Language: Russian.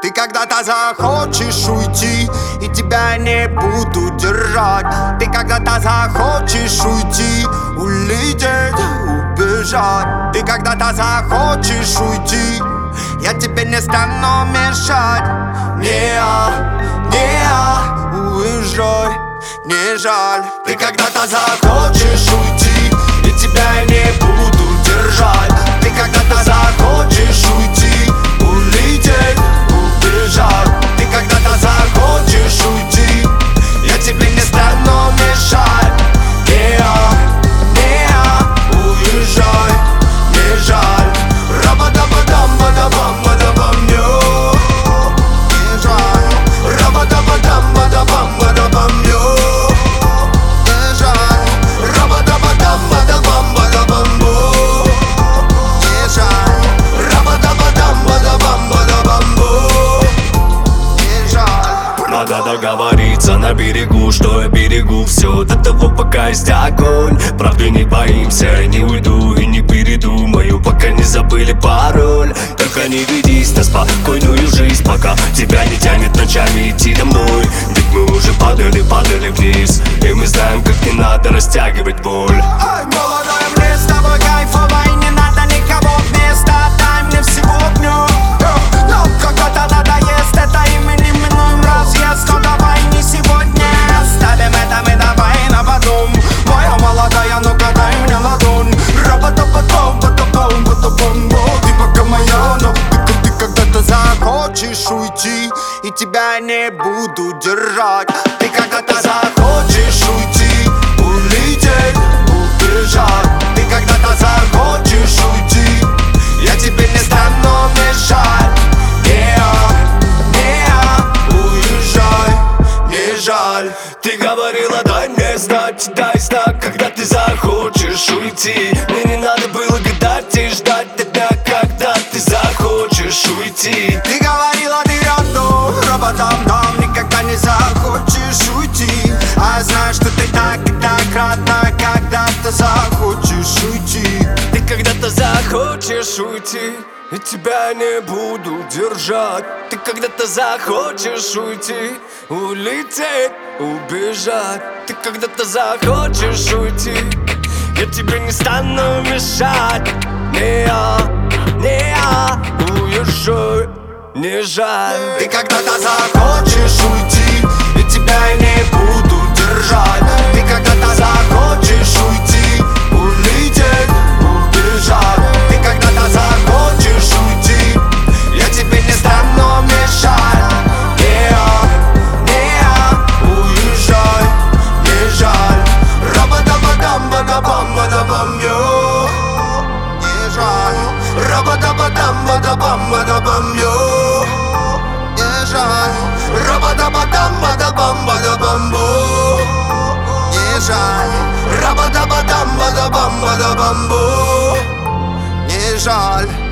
Ты когда-то захочешь уйти, и тебя не буду держать. Ты когда-то захочешь уйти, улететь, убежать. Ты когда-то захочешь уйти, я тебе не стану мешать. Не, уезжай, не жаль. Ты когда-то захочешь уйти, и тебя не буду держать. Ты когда-то захочешь уйти, улететь, убежать. Ты когда-то захочешь уйти, я тебе не стану мешать. Не, уезжай, не жаль. Рабадабадам-бадабам-бадабам, не жаль. Рабадабадам-бадабам-бадабам, не жаль. Рабадабадам-бадабам-бадабам, не жаль. Рабадабадам-бадабам-бадабам, не жаль. Надо договориться на берегу, что я берегу все до того, пока есть огонь. Правды не боимся, не уйду и не передумаю, пока не забыли пароль. Только не ведись на спокойную жизнь, пока тебя не тянет ночами идти домой. Ведь мы уже падали вниз, и мы знаем, как не надо растягивать боль. Ай, молодой, мне с тобой кайфово, и не надо никого вместо. Дай мне всего дню. Но когда-то надоест это, и мы неминуем разъезд. Но давай не сегодня, оставим это мы давай на потом. Моя молодая, ну-ка дай мне ладонь. Рабадабадам-бадабам-бадабам. Ты пока моя, но ты когда-то захочешь уйти, и тебя не буду держать. Ты когда-то захочешь уйти, улететь, убежать. Ты когда-то захочешь уйти, я тебе не стану мешать. Не, уезжай, не жаль. Ты говорила, дай мне знать, дай знак, когда ты захочешь уйти. Мне не надо было гадать и ждать до дня, когда ты захочешь уйти. Ты говорила, ты рядом, роботом-дом, никогда не захочешь уйти. А знаешь, что ты так и так родна, когда ты захочешь уйти. Ты когда-то захочешь уйти, и тебя не буду держать. Ты когда-то захочешь уйти, улететь, убежать. Ты когда-то захочешь уйти, я тебе не стану мешать. Не, уезжай, не жаль. Ты когда-то захочешь уйти, и тебя не буду держать. Ты когда-то захочешь уйти, улететь, убежать. Ты когда-то захочешь уйти, я тебе не стану мешать. Не, уезжай, не жаль. Рабадабадам-бадабам-бадабам, не жаль. Рабадабадам-бадабам-бадабам, не жаль. Рабадабадам-бадабам-бадабам, не жаль. Рабадабадам-бадабам-бадабам, не жаль.